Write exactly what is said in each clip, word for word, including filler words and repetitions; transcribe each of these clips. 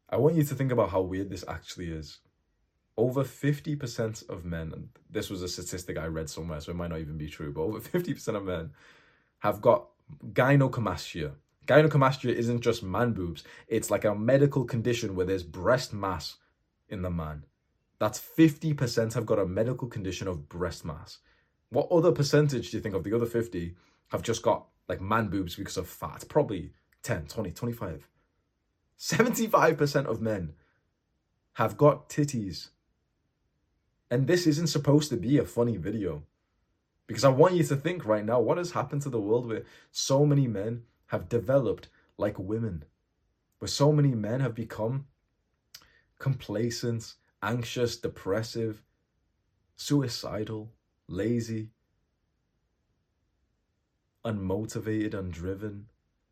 I want you to think about how weird this actually is. Over fifty percent of men, and this was a statistic I read somewhere, so it might not even be true, but over fifty percent of men have got gynecomastia. Gynecomastia isn't just man boobs. It's like a medical condition where there's breast mass in the man. That's fifty percent have got a medical condition of breast mass. What other percentage do you think of the other fifty have just got like man boobs because of fat? Probably ten, twenty, twenty-five. seventy-five percent of men have got titties. And this isn't supposed to be a funny video. Because I want you to think right now, what has happened to the world where so many men have developed like women? Where so many men have become complacent, anxious, depressive, suicidal, lazy, unmotivated, undriven,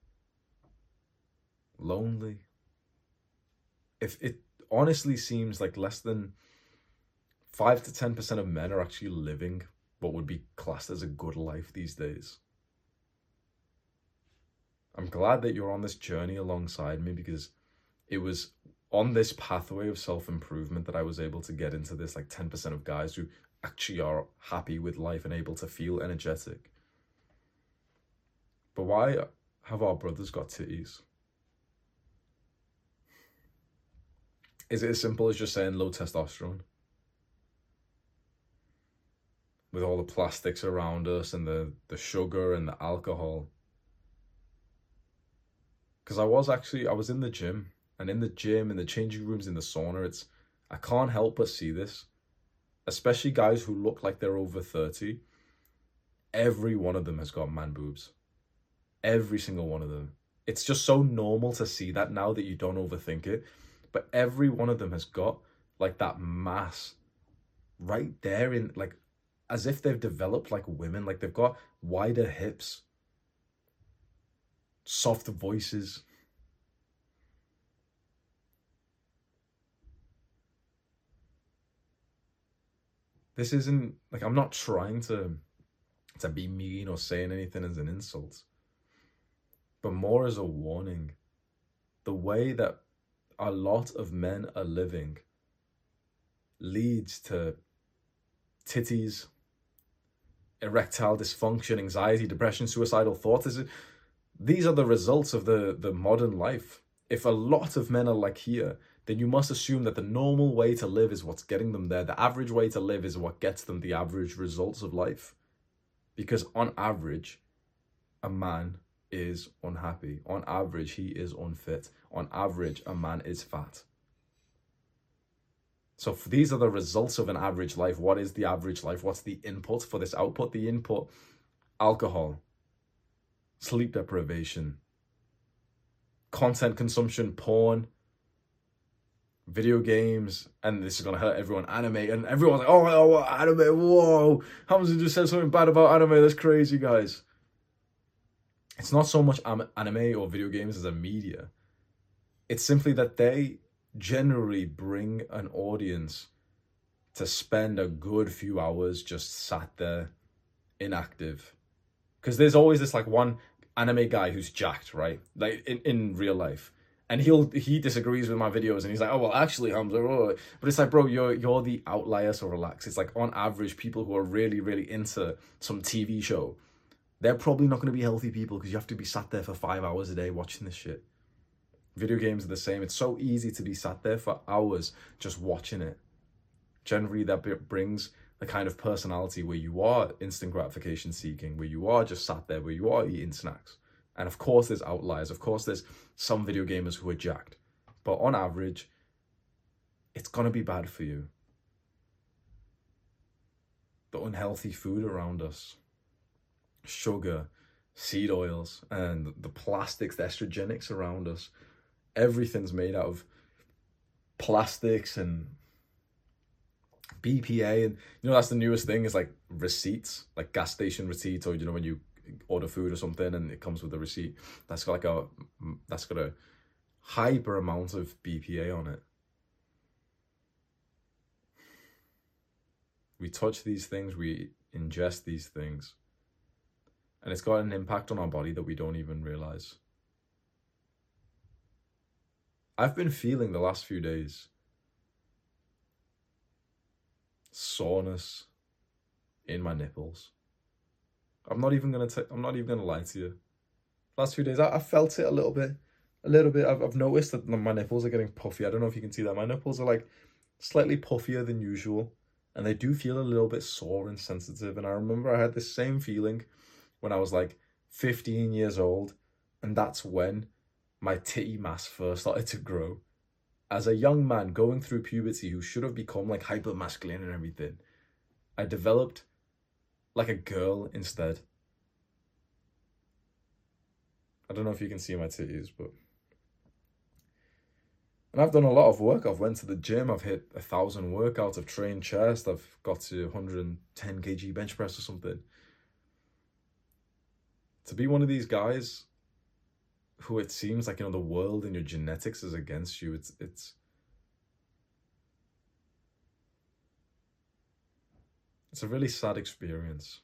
lonely. If it honestly seems like less than five to ten percent of men are actually living what would be classed as a good life these days. I'm glad that you're on this journey alongside me, because it was on this pathway of self-improvement that I was able to get into this like ten percent of guys who actually are happy with life and able to feel energetic. But why have our brothers got titties? Is it as simple as just saying low testosterone? With all the plastics around us and the, the sugar and the alcohol. Because I was actually, I was in the gym, and in the gym, in the changing rooms, in the sauna, it's, I can't help but see this. Especially guys who look like they're over thirty. Every one of them has got man boobs. Every single one of them. It's just so normal to see that now that you don't overthink it. But every one of them has got like that mass right there in like, as if they've developed like women, like they've got wider hips, soft voices. This isn't, like, I'm not trying to, to be mean or saying anything as an insult, but more as a warning. The way that a lot of men are living leads to titties, erectile dysfunction, anxiety, depression, suicidal thoughts. These are the results of the, the modern life. If a lot of men are like here, then you must assume that the normal way to live is what's getting them there. The average way to live is what gets them the average results of life. Because on average, a man is unhappy. On average, he is unfit. On average, a man is fat. So if these are the results of an average life. What is the average life? What's the input for this output? The input, alcohol, sleep deprivation, content consumption, porn, video games, and this is going to hurt everyone, anime, and everyone's like, oh, oh anime, whoa, Hamza just said something bad about anime, that's crazy, guys. It's not so much anime or video games as a media. It's simply that they generally bring an audience to spend a good few hours just sat there, inactive. Because there's always this like one anime guy who's jacked, right? Like in, in real life. And he'll he disagrees with my videos and he's like, oh, well, actually, Hamza, oh. But it's like, bro, you're you're the outlier, so relax. It's like on average, people who are really, really into some T V show, they're probably not going to be healthy people because you have to be sat there for five hours a day watching this shit. Video games are the same. It's so easy to be sat there for hours just watching it. Generally, that brings the kind of personality where you are instant gratification seeking, where you are just sat there, where you are eating snacks. And of course, there's outliers. Of course, there's some video gamers who are jacked. But on average, it's going to be bad for you. The unhealthy food around us, sugar, seed oils, and the plastics, the estrogenics around us, everything's made out of plastics and B P A. And you know, that's the newest thing, is like receipts, like gas station receipts, or you know, when you order food or something and it comes with a receipt, that's got like a that's got a hyper amount of B P A on it. We touch these things, we ingest these things, and it's got an impact on our body that we don't even realize. I've been feeling the last few days soreness in my nipples. I'm not even gonna. T- I'm not even gonna lie to you. Last few days, I, I felt it a little bit, a little bit. I've I've noticed that my nipples are getting puffy. I don't know if you can see that. My nipples are like slightly puffier than usual, and they do feel a little bit sore and sensitive. And I remember I had this same feeling when I was like fifteen years old, and that's when my titty mass first started to grow. As a young man going through puberty who should have become like hyper masculine and everything, I developed like a girl instead. I don't know if you can see my titties, but... And I've done a lot of work. I've went to the gym. I've hit a thousand workouts. I've trained chest. I've got to one hundred ten kilogram bench press or something. To be one of these guys who it seems like, you know, the world and your genetics is against you, it's... it's It's a really sad experience.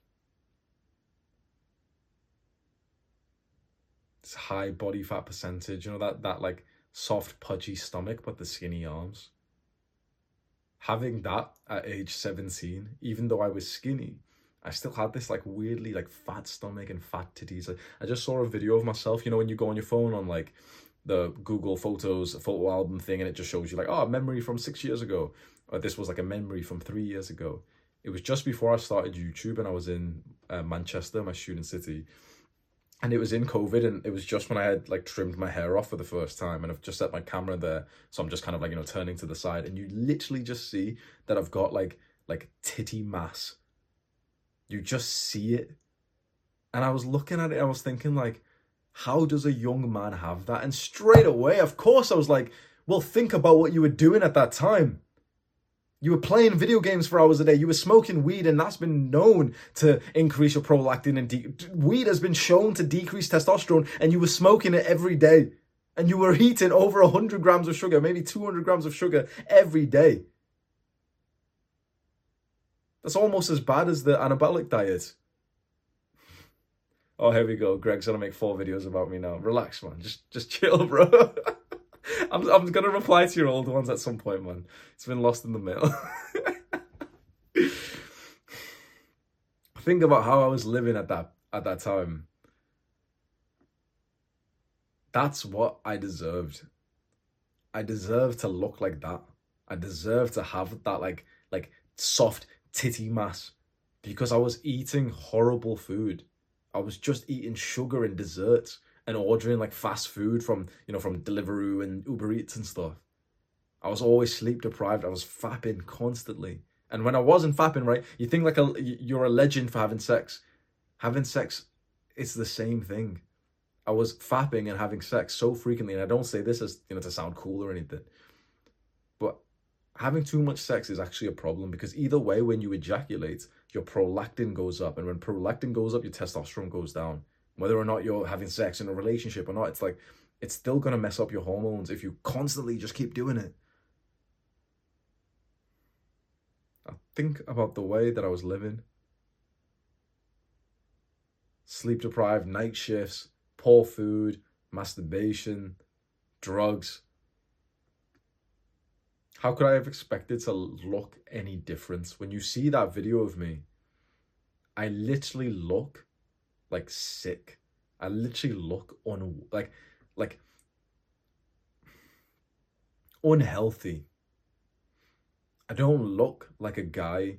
It's high body fat percentage, you know, that, that like soft, pudgy stomach, but the skinny arms. Having that at age seventeen, even though I was skinny, I still had this like weirdly like fat stomach and fat titties. Like, I just saw a video of myself, you know, when you go on your phone on like the Google Photos photo album thing, and it just shows you like, oh, a memory from six years ago. Or this was like a memory from three years ago. It was just before I started YouTube, and I was in uh, Manchester, my student city. And it was in COVID, and it was just when I had like trimmed my hair off for the first time, and I've just set my camera there. So I'm just kind of like, you know, turning to the side, and you literally just see that I've got like, like titty mass. You just see it. And I was looking at it, I was thinking like, how does a young man have that? And straight away, of course, I was like, well, think about what you were doing at that time. You were playing video games for hours a day. You were smoking weed, and that's been known to increase your prolactin. And de- weed has been shown to decrease testosterone, and you were smoking it every day. And you were eating over one hundred grams of sugar, maybe two hundred grams of sugar every day. That's almost as bad as the anabolic diet. Oh, here we go. Greg's gonna make four videos about me now. Relax, man. Just, just chill, bro. I'm, I'm gonna reply to your old ones at some point, man. It's been lost in the mail. Think about how I was living at that at that time. That's what I deserved. I deserved to look like that. I deserved to have that like like soft titty mass, because I was eating horrible food. I was just eating sugar and desserts and ordering like fast food from, you know, from Deliveroo and Uber Eats and stuff. I was always sleep deprived. I was fapping constantly. And when I wasn't fapping, right, you think like a, you're a legend for having sex. Having sex, it's the same thing. I was fapping and having sex so frequently, and I don't say this as, you know, to sound cool or anything, but having too much sex is actually a problem, because either way, when you ejaculate, your prolactin goes up, and when prolactin goes up, your testosterone goes down. Whether or not you're having sex in a relationship or not, it's like, it's still going to mess up your hormones if you constantly just keep doing it. I think about the way that I was living. Sleep deprived, night shifts, poor food, masturbation, drugs. How could I have expected to look any different? When you see that video of me, I literally look like sick. I literally look un like like unhealthy. I don't look like a guy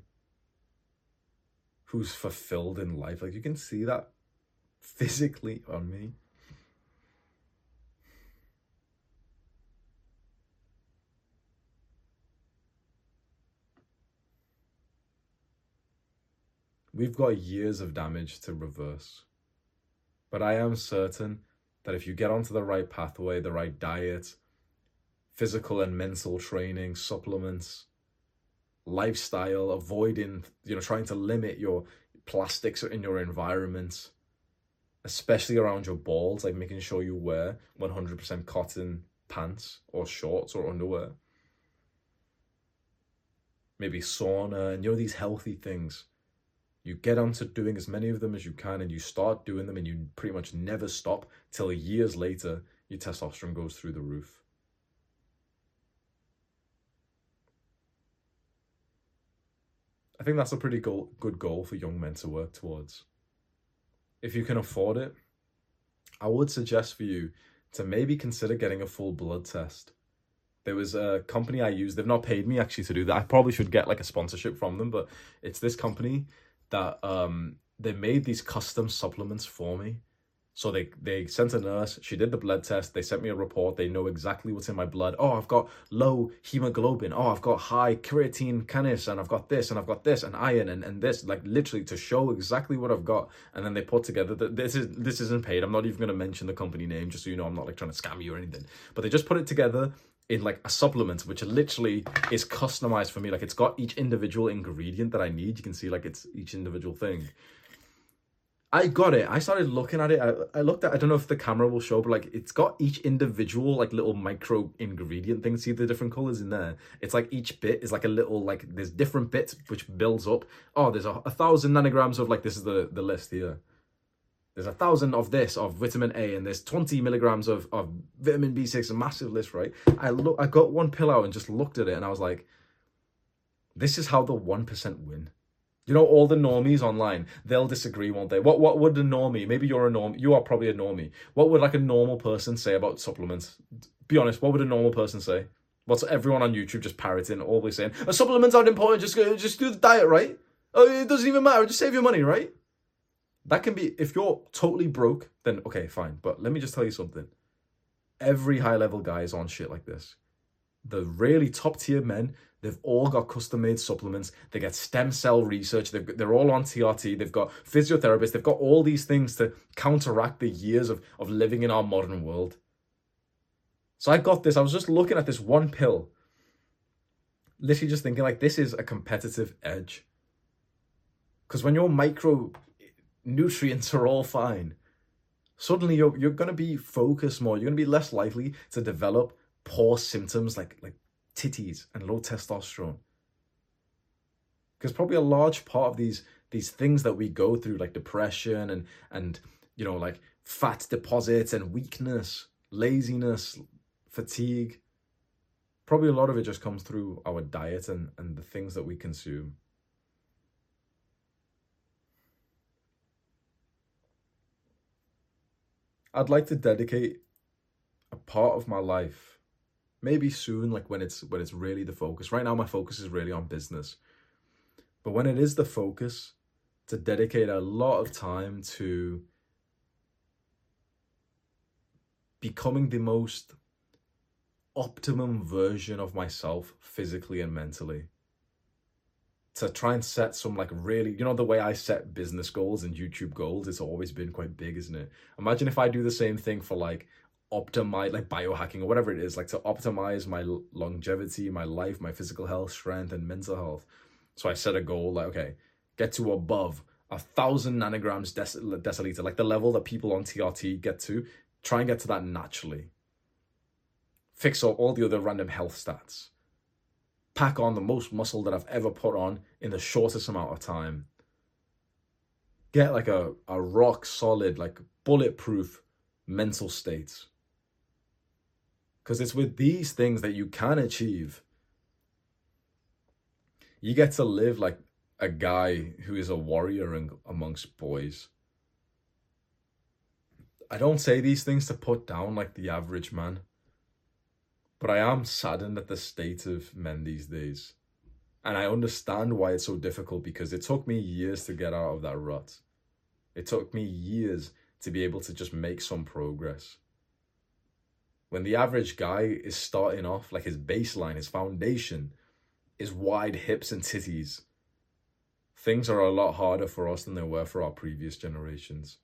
who's fulfilled in life. Like, you can see that physically on me. We've got years of damage to reverse. But I am certain that if you get onto the right pathway, the right diet, physical and mental training, supplements, lifestyle, avoiding, you know, trying to limit your plastics in your environment, especially around your balls, like making sure you wear one hundred percent cotton pants or shorts or underwear. Maybe sauna, and you know, these healthy things. You get onto doing as many of them as you can, and you start doing them, and you pretty much never stop till years later, your testosterone goes through the roof. I think that's a pretty goal, good goal for young men to work towards. If you can afford it, I would suggest for you to maybe consider getting a full blood test. There was a company I use. They've not paid me actually to do that. I probably should get like a sponsorship from them, but it's this company that um they made these custom supplements for me. So they, they sent a nurse, she did the blood test, they sent me a report, they know exactly what's in my blood. Oh, I've got low hemoglobin. Oh, I've got high creatine kinase, and I've got this, and I've got this, and iron, and, and this, like literally to show exactly what I've got. And then they put together, that this is this isn't paid. I'm not even going to mention the company name, just so you know I'm not like trying to scam you or anything. But they just put it together in like a supplement, which literally is customized for me. Like it's got each individual ingredient that I need. You can see like it's each individual thing. I got it. I started looking at it. I, I looked at, I don't know if the camera will show, but like it's got each individual like little micro ingredient thing. See the different colors in there? It's like each bit is like a little, like there's different bits which builds up. Oh, there's a, a thousand nanograms of like, this is the, the list here. There's a thousand of this, of vitamin A, and there's twenty milligrams of, of vitamin B six, a massive list, right? I look, I got one pill out and just looked at it and I was like, this is how the one percent win. You know, all the normies online, they'll disagree, won't they? What what would a normie, maybe you're a norm, you are probably a normie. What would like a normal person say about supplements? Be honest, what would a normal person say? What's everyone on YouTube just parroting, always saying, oh, supplements aren't important, just, just do the diet, right? Oh, it doesn't even matter, just save your money, right? That can be, if you're totally broke, then okay, fine. But let me just tell you something. Every high-level guy is on shit like this. The really top-tier men, they've all got custom-made supplements. They get stem cell research. They've, they're all on T R T. They've got physiotherapists. They've got all these things to counteract the years of, of living in our modern world. So I got this. I was just looking at this one pill. Literally just thinking, like, this is a competitive edge. Because when your micronutrients are all fine, suddenly you're, you're going to be focused more. You're going to be less likely to develop poor symptoms like like titties and low testosterone, because probably a large part of these these things that we go through, like depression and and you know, like fat deposits and weakness, laziness, fatigue, probably a lot of it just comes through our diet and and the things that we consume. I'd like to dedicate a part of my life, maybe soon, like when it's when it's really the focus. Right now, my focus is really on business. But when it is the focus, to dedicate a lot of time to becoming the most optimum version of myself, physically and mentally. To try and set some like really, you know, the way I set business goals and YouTube goals, it's always been quite big, isn't it? Imagine if I do the same thing for like optimize, like biohacking or whatever it is, like to optimize my longevity, my life, my physical health, strength, and mental health. So I set a goal like, okay, get to above a thousand nanograms dec- deciliter, like the level that people on T R T get to. Try and get to that naturally. Fix all, all the other random health stats. Pack on the most muscle that I've ever put on in the shortest amount of time. Get like a, a rock solid, like bulletproof mental state. Because it's with these things that you can achieve. You get to live like a guy who is a warrior in, amongst boys. I don't say these things to put down like the average man, but I am saddened at the state of men these days. And I understand why it's so difficult, because it took me years to get out of that rut. It took me years to be able to just make some progress. When the average guy is starting off, like his baseline, his foundation is wide hips and titties, things are a lot harder for us than they were for our previous generations.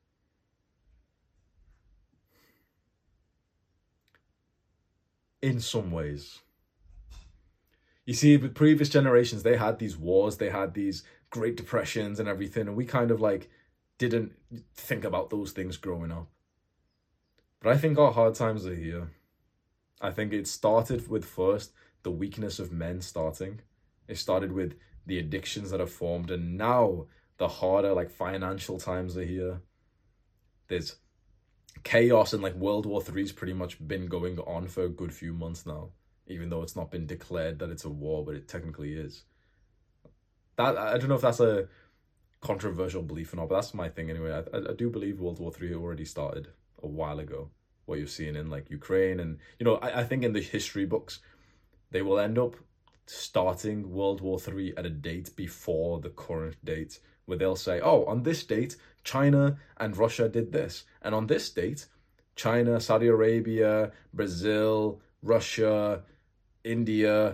In some ways. You see, with previous generations, they had these wars, they had these Great Depressions and everything, and we kind of like didn't think about those things growing up. But I think our hard times are here. I think it started with first the weakness of men starting. It started with the addictions that have formed, and now the harder like financial times are here. There's chaos, and like World War Three's pretty much been going on for a good few months now, even though it's not been declared that it's a war, but it technically is. that I don't know if that's a controversial belief or not, but that's my thing anyway. I, I, I do believe World War Three already started a while ago. What you're seeing in like Ukraine, and you know, I, I think in the history books, they will end up starting World War Three at a date before the current date, where they'll say, oh, on this date, China and Russia did this, and on this date, China, Saudi Arabia, Brazil, Russia, India,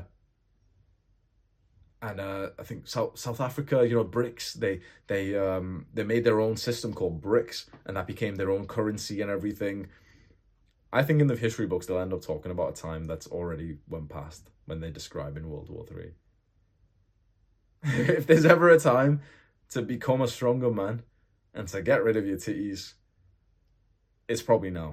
and uh, I think South South Africa, you know, BRICS. They they um they made their own system called BRICS, and that became their own currency and everything. I think in the history books they'll end up talking about a time that's already went past when they describe in World War Three. If there's ever a time to become a stronger man and to get rid of your titties, it's probably now.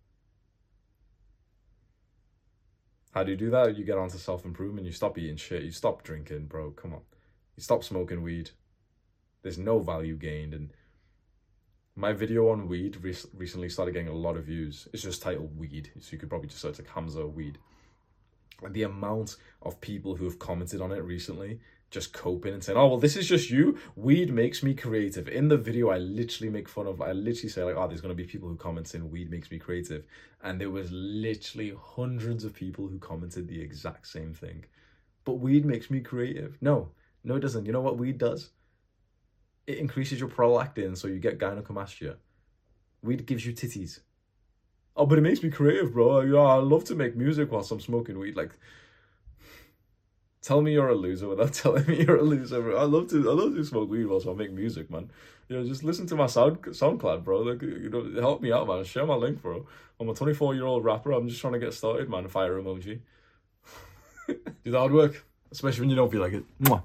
How do you do that? You get onto self-improvement. You stop eating shit. You stop drinking, bro. Come on. You stop smoking weed. There's no value gained. And my video on weed re- recently started getting a lot of views. It's just titled Weed. So you could probably just search like Hamza Weed. And the amount of people who have commented on it recently, just coping and saying, oh, well, this is just you. Weed makes me creative. In the video, I literally make fun of, I literally say like, oh, there's going to be people who comment saying weed makes me creative. And there was literally hundreds of people who commented the exact same thing. But weed makes me creative. No, no, it doesn't. You know what weed does? It increases your prolactin, so you get gynecomastia. Weed gives you titties. Oh, but it makes me creative, bro. Yeah, I love to make music whilst I'm smoking weed. Like, tell me you're a loser without telling me you're a loser, bro. I love to, I love to smoke weed whilst I make music, man. You know, just listen to my sound SoundCloud, bro. Like, you know, help me out, man. Share my link, bro. I'm a twenty-four-year-old rapper. I'm just trying to get started, man. Fire emoji. Do the hard work, especially when you don't feel like it. Mwah.